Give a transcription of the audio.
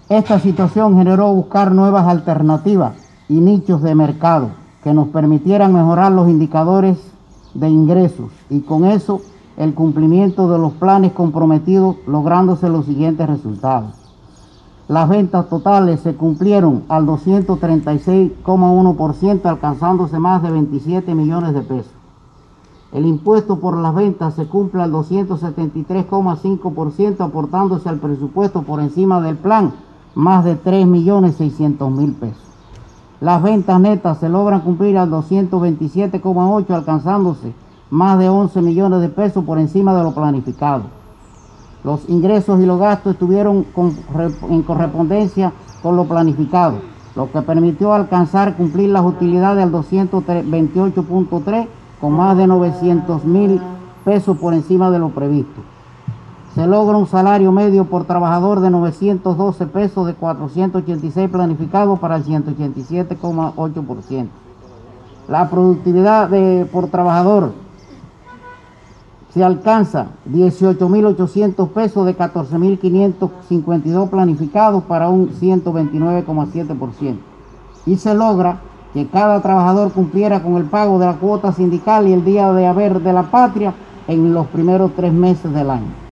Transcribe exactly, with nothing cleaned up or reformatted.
Esta situación generó buscar nuevas alternativas y nichos de mercado que nos permitieran mejorar los indicadores de ingresos y con eso el cumplimiento de los planes comprometidos, lográndose los siguientes resultados. Las ventas totales se cumplieron al doscientos treinta y seis coma uno por ciento, alcanzándose más de veintisiete millones de pesos. El impuesto por las ventas se cumple al doscientos setenta y tres coma cinco por ciento, aportándose al presupuesto por encima del plan más de tres millones seiscientos mil pesos. Las ventas netas se logran cumplir al doscientos veintisiete coma ocho por ciento, alcanzándose más de once millones de pesos por encima de lo planificado. Los ingresos y los gastos estuvieron con, en correspondencia con lo planificado, lo que permitió alcanzar cumplir las utilidades al doscientos veintiocho punto tres con más de novecientos mil pesos por encima de lo previsto. Se logra un salario medio por trabajador de novecientos doce pesos de cuatrocientos ochenta y seis planificado para el ciento ochenta y siete coma ocho por ciento. La productividad de, por trabajador se alcanza dieciocho mil ochocientos pesos de catorce mil quinientos cincuenta y dos planificados para un ciento veintinueve coma siete por ciento. Y se logra que cada trabajador cumpliera con el pago de la cuota sindical y el día de haber de la patria en los primeros tres meses del año.